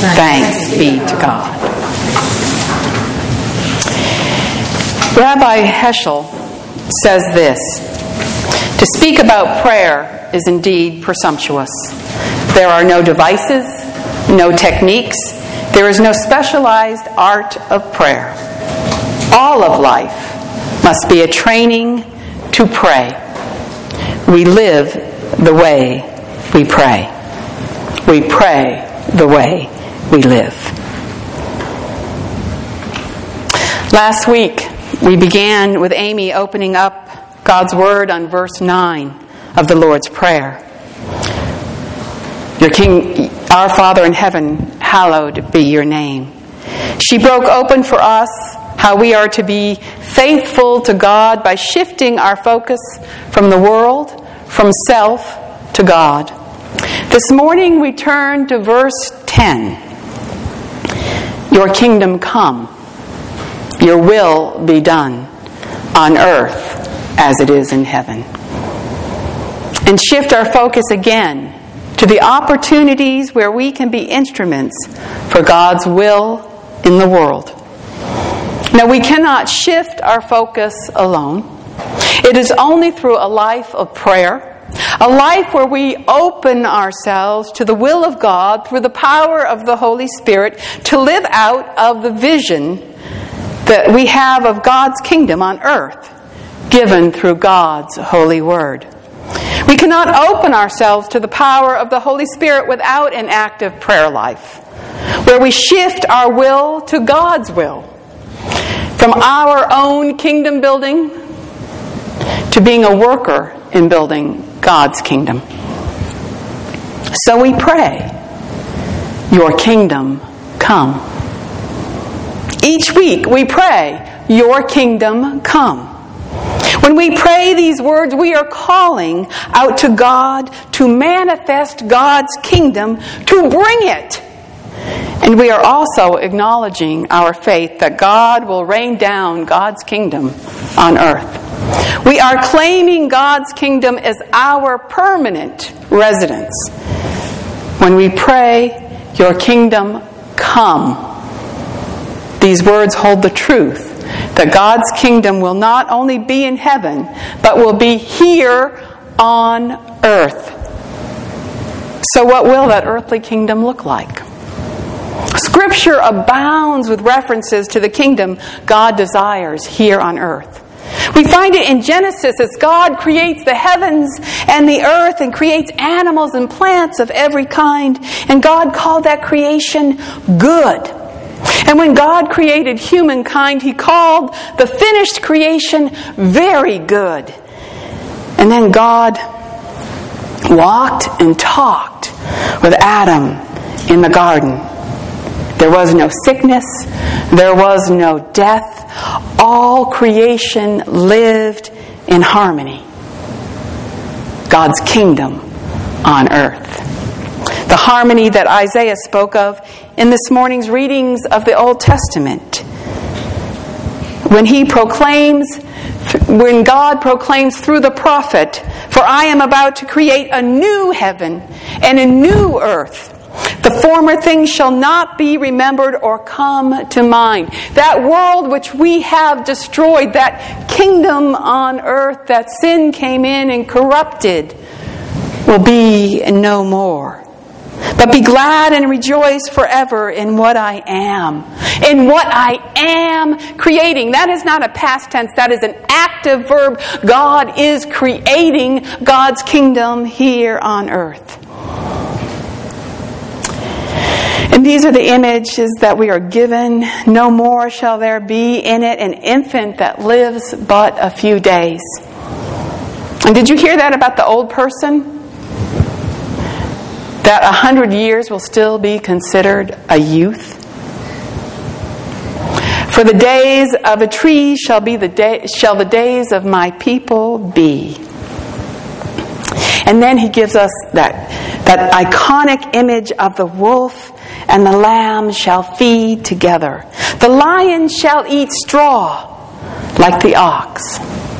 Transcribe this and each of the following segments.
Thanks be to God. Rabbi Heschel says this: to speak about prayer is indeed presumptuous. There are no devices, no techniques. There is no specialized art of prayer. All of life must be a training to pray. We live the way we pray. We pray the way we live. Last week, we began with Amy opening up God's Word on verse 9 of the Lord's Prayer. Your King, our Father in heaven, hallowed be your name. She broke open for us how we are to be faithful to God by shifting our focus from the world, from self, to God. This morning we turn to verse 10. Your kingdom come, your will be done on earth as it is in heaven. And shift our focus again to the opportunities where we can be instruments for God's will in the world. Now, we cannot shift our focus alone. It is only through a life of prayer, a life where we open ourselves to the will of God through the power of the Holy Spirit to live out of the vision that we have of God's kingdom on earth, given through God's holy word. We cannot open ourselves to the power of the Holy Spirit without an active prayer life, where we shift our will to God's will, from our own kingdom building to being a worker in building God's kingdom. So we pray, your kingdom come. Each week we pray, your kingdom come. When we pray these words, we are calling out to God to manifest God's kingdom, to bring it. And we are also acknowledging our faith that God will rain down God's kingdom on earth. We are claiming God's kingdom as our permanent residence. When we pray, your kingdom come, these words hold the truth that God's kingdom will not only be in heaven, but will be here on earth. So what will that earthly kingdom look like? Scripture abounds with references to the kingdom God desires here on earth. We find it in Genesis as God creates the heavens and the earth and creates animals and plants of every kind. And God called that creation good. And when God created humankind, He called the finished creation very good. And then God walked and talked with Adam in the garden. There was no sickness. There was no death. All creation lived in harmony. God's kingdom on earth. The harmony that Isaiah spoke of in this morning's readings of the Old Testament. When God proclaims through the prophet, "For I am about to create a new heaven and a new earth. The former things shall not be remembered or come to mind." That world which we have destroyed, that kingdom on earth that sin came in and corrupted, will be no more. But be glad and rejoice forever in what I am. In what I am creating. That is not a past tense. That is an active verb. God is creating God's kingdom here on earth. And these are the images that we are given. No more shall there be in it an infant that lives but a few days. And did you hear that about the old person? That 100 years will still be considered a youth. For the days of a tree shall the days of my people be. And then he gives us that iconic image of the wolf and the lamb shall feed together. The lion shall eat straw like the ox.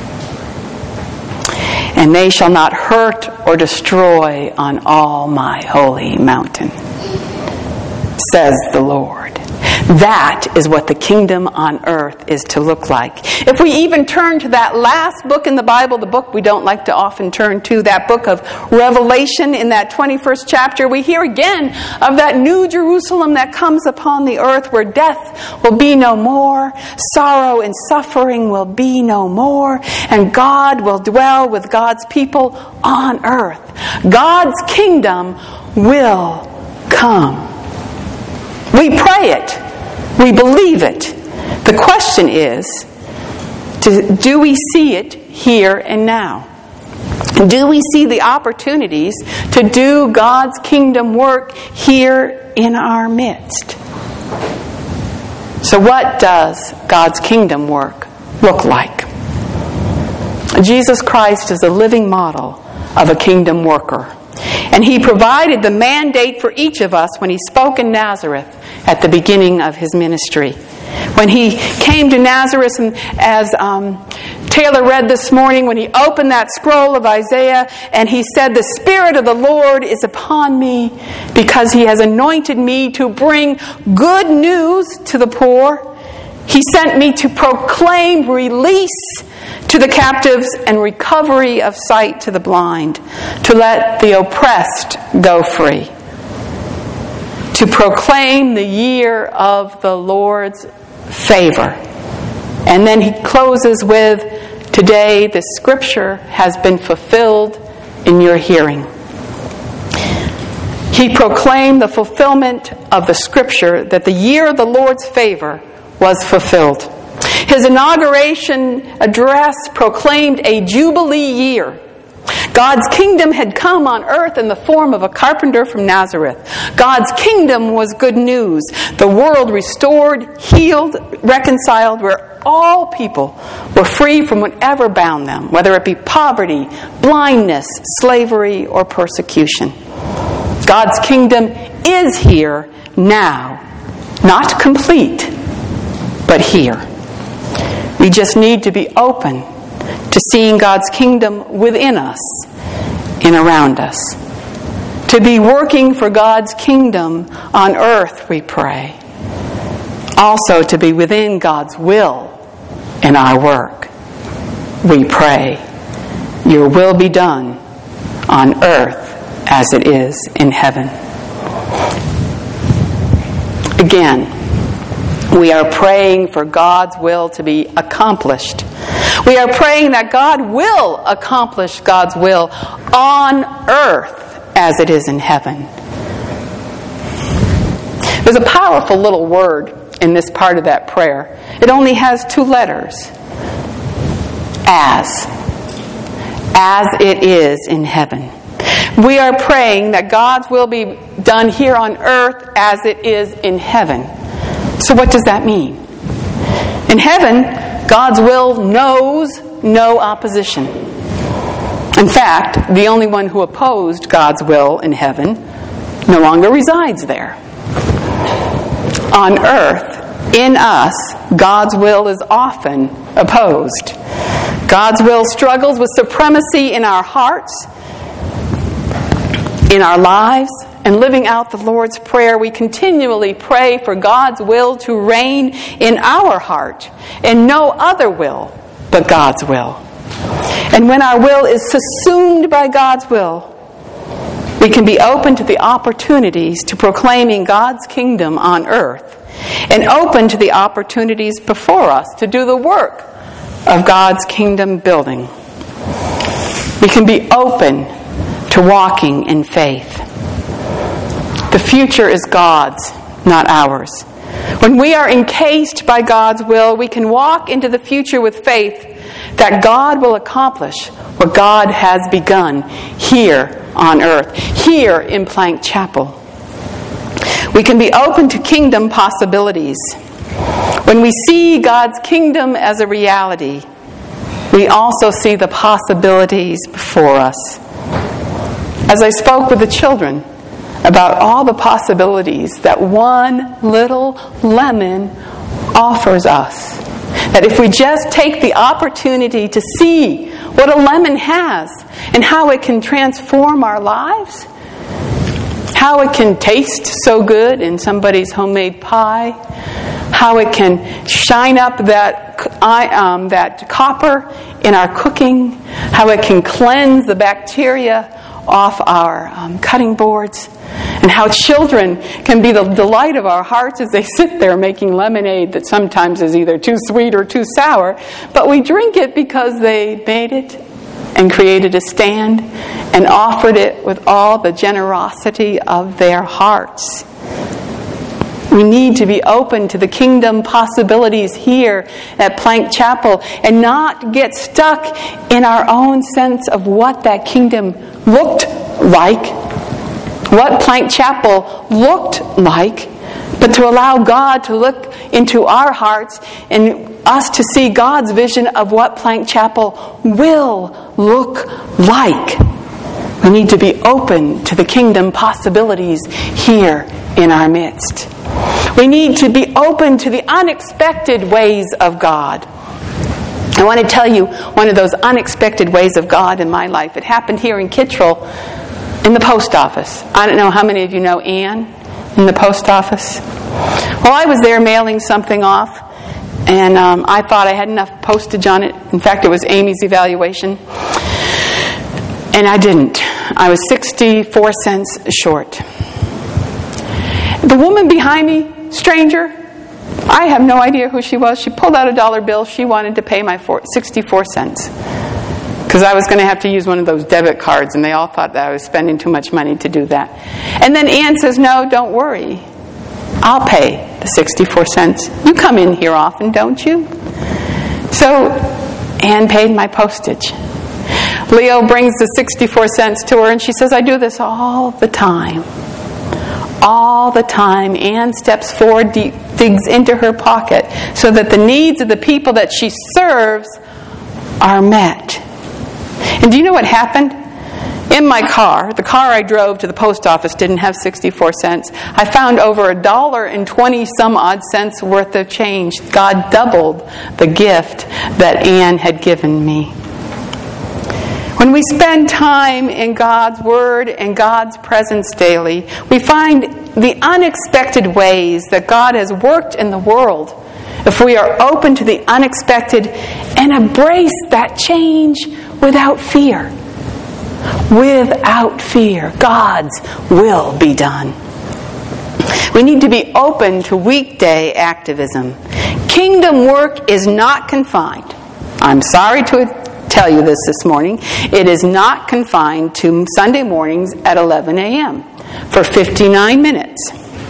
And they shall not hurt or destroy on all my holy mountain. says the Lord. That is what the kingdom on earth is to look like. If we even turn to that last book in the Bible, the book we don't like to often turn to, that book of Revelation, in that 21st chapter, we hear again of that new Jerusalem that comes upon the earth, where death will be no more, sorrow and suffering will be no more, and God will dwell with God's people on earth. God's kingdom will come. We pray it. We believe it. The question is, do we see it here and now? Do we see the opportunities to do God's kingdom work here in our midst? So what does God's kingdom work look like? Jesus Christ is a living model of a kingdom worker. And He provided the mandate for each of us when He spoke in Nazareth at the beginning of His ministry. When He came to Nazareth, and as Taylor read this morning, when He opened that scroll of Isaiah and He said, "The Spirit of the Lord is upon me because He has anointed me to bring good news to the poor. He sent me to proclaim release to the captives and recovery of sight to the blind, to let the oppressed go free, to proclaim the year of the Lord's favor." And then He closes with, "Today the Scripture has been fulfilled in your hearing." He proclaimed the fulfillment of the Scripture, that the year of the Lord's favor was fulfilled. His inauguration address proclaimed a Jubilee year. God's kingdom had come on earth in the form of a carpenter from Nazareth. God's kingdom was good news. The world restored, healed, reconciled, where all people were free from whatever bound them, whether it be poverty, blindness, slavery, or persecution. God's kingdom is here now, not complete, but here. We just need to be open to seeing God's kingdom within us and around us. To be working for God's kingdom on earth, we pray. Also to be within God's will in our work. We pray, "Your will be done on earth as it is in heaven." Again, we are praying for God's will to be accomplished. We are praying that God will accomplish God's will on earth as it is in heaven. There's a powerful little word in this part of that prayer. It only has 2 letters. As. As it is in heaven. We are praying that God's will be done here on earth as it is in heaven. So what does that mean? In heaven, God's will knows no opposition. In fact, the only one who opposed God's will in heaven no longer resides there. On earth, in us, God's will is often opposed. God's will struggles with supremacy in our hearts, in our lives, and living out the Lord's Prayer. We continually pray for God's will to reign in our heart, and no other will but God's will. And when our will is subsumed by God's will, we can be open to the opportunities to proclaiming God's kingdom on earth, and open to the opportunities before us to do the work of God's kingdom building. We can be open to walking in faith. The future is God's, not ours. When we are encased by God's will, we can walk into the future with faith that God will accomplish what God has begun here on earth, here in Plank Chapel. We can be open to kingdom possibilities. When we see God's kingdom as a reality, we also see the possibilities before us. As I spoke with the children about all the possibilities that one little lemon offers us, that if we just take the opportunity to see what a lemon has and how it can transform our lives, how it can taste so good in somebody's homemade pie, how it can shine up that copper in our cooking, how it can cleanse the bacteria off our cutting boards, and how children can be the delight of our hearts as they sit there making lemonade that sometimes is either too sweet or too sour, but we drink it because they made it and created a stand and offered it with all the generosity of their hearts. We need to be open to the kingdom possibilities here at Plank Chapel and not get stuck in our own sense of what that kingdom looked like, what Plank Chapel looked like, but to allow God to look into our hearts and us to see God's vision of what Plank Chapel will look like. We need to be open to the kingdom possibilities here in our midst. We need to be open to the unexpected ways of God. I want to tell you one of those unexpected ways of God in my life. It happened here in Kittrell in the post office. I don't know how many of you know Ann in the post office. Well, I was there mailing something off, and I thought I had enough postage on it. In fact, it was Amy's evaluation. And I didn't. I was 64 cents short. The woman behind me, stranger, I have no idea who she was. She pulled out a dollar bill. She wanted to pay my 64 cents. Because I was going to have to use one of those debit cards, and they all thought that I was spending too much money to do that. And then Ann says, no, don't worry. I'll pay the 64 cents. You come in here often, don't you? So Ann paid my postage. Leo brings the 64 cents to her, and she says, I do this all the time. All the time. Ann steps forward, digs into her pocket so that the needs of the people that she serves are met. And do you know what happened? In my car, the car I drove to the post office didn't have 64 cents. I found over $1.20 some odd cents worth of change. God doubled the gift that Ann had given me. When we spend time in God's Word and God's presence daily, we find the unexpected ways that God has worked in the world. If we are open to the unexpected and embrace that change without fear. Without fear, God's will be done. We need to be open to weekday activism. Kingdom work is not confined. I'm sorry to tell you this morning. It is not confined to Sunday mornings at 11 a.m. for 59 minutes.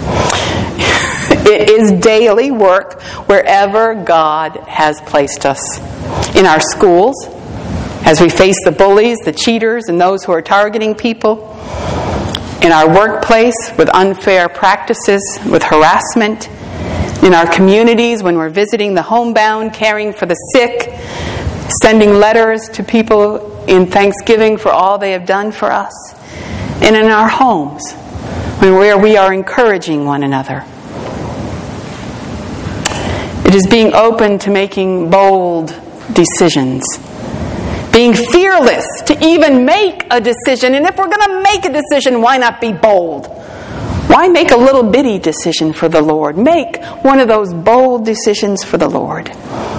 It is daily work wherever God has placed us. In our schools, as we face the bullies, the cheaters, and those who are targeting people. In our workplace with unfair practices, with harassment. In our communities when we're visiting the homebound, caring for the sick, sending letters to people in thanksgiving for all they have done for us. And in our homes, where we are encouraging one another. It is being open to making bold decisions. Being fearless to even make a decision. And if we're going to make a decision, why not be bold? Why make a little bitty decision for the Lord? Make one of those bold decisions for the Lord.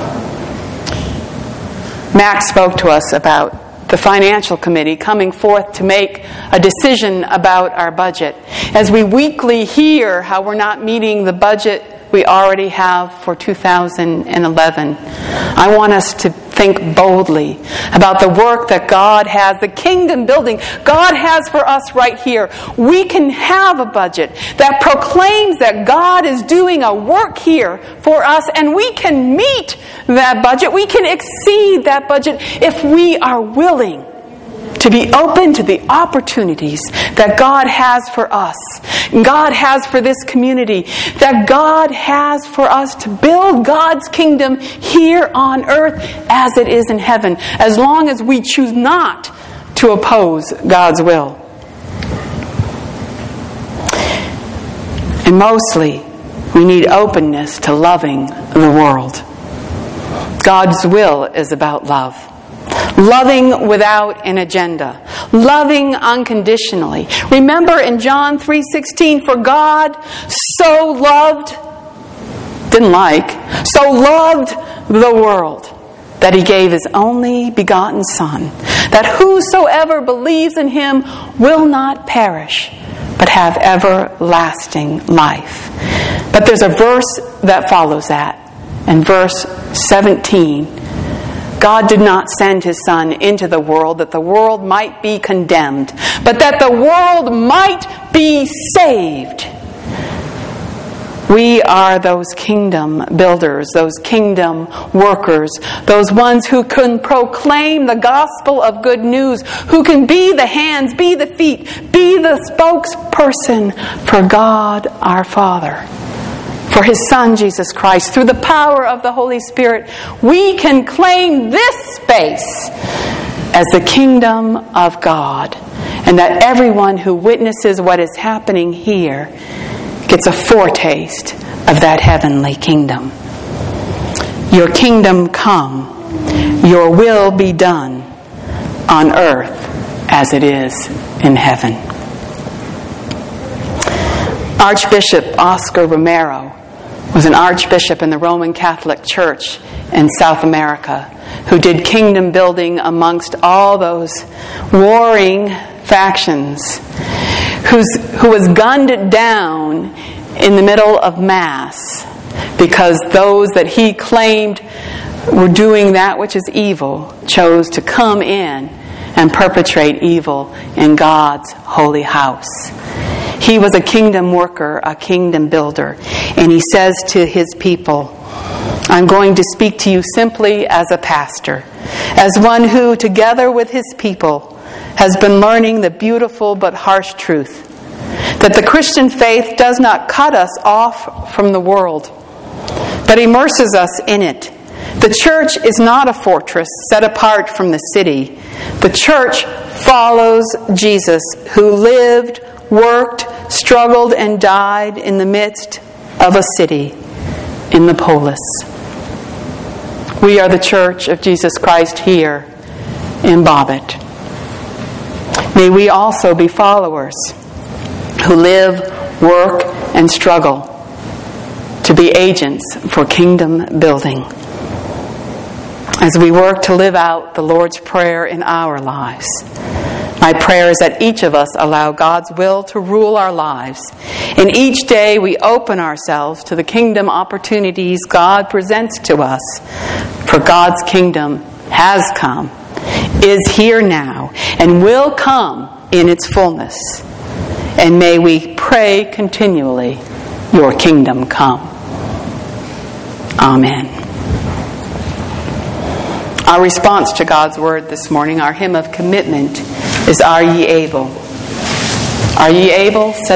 Max spoke to us about the financial committee coming forth to make a decision about our budget. As we weekly hear how we're not meeting the budget we already have for 2011, I want us to think boldly about the work that God has, the kingdom building God has for us right here. We can have a budget that proclaims that God is doing a work here for us, and we can meet that budget. We can exceed that budget if we are willing to be open to the opportunities that God has for us, God has for this community, that God has for us to build God's kingdom here on earth as it is in heaven, as long as we choose not to oppose God's will. And mostly, we need openness to loving the world. God's will is about love. loving without an agenda, loving unconditionally. Remember in John 3:16, for God so loved, so loved the world that He gave His only begotten Son, that whosoever believes in Him will not perish, but have everlasting life. But there's a verse that follows that. In verse 17, God did not send His Son into the world that the world might be condemned, but that the world might be saved. We are those kingdom builders, those kingdom workers, those ones who can proclaim the gospel of good news, who can be the hands, be the feet, be the spokesperson for God our Father, for His Son Jesus Christ. Through the power of the Holy Spirit, we can claim this space as the kingdom of God, and that everyone who witnesses what is happening here gets a foretaste of that heavenly kingdom. Your kingdom come, your will be done on earth as it is in heaven. Archbishop Oscar Romero was an archbishop in the Roman Catholic Church in South America who did kingdom building amongst all those warring factions, who was gunned down in the middle of Mass because those that he claimed were doing that which is evil chose to come in and perpetrate evil in God's holy house. He was a kingdom worker, a kingdom builder, and he says to his people, I'm going to speak to you simply as a pastor, as one who, together with his people, has been learning the beautiful but harsh truth that the Christian faith does not cut us off from the world, but immerses us in it. The church is not a fortress set apart from the city. The church follows Jesus, who lived, worked, struggled, and died in the midst of a city in the polis. We are the Church of Jesus Christ here in Bobbitt. May we also be followers who live, work, and struggle to be agents for kingdom building. As we work to live out the Lord's Prayer in our lives, my prayer is that each of us allow God's will to rule our lives. And each day we open ourselves to the kingdom opportunities God presents to us. For God's kingdom has come, is here now, and will come in its fullness. And may we pray continually, your kingdom come. Amen. Our response to God's word this morning, our hymn of commitment, is Are Ye Able? Are ye able? Said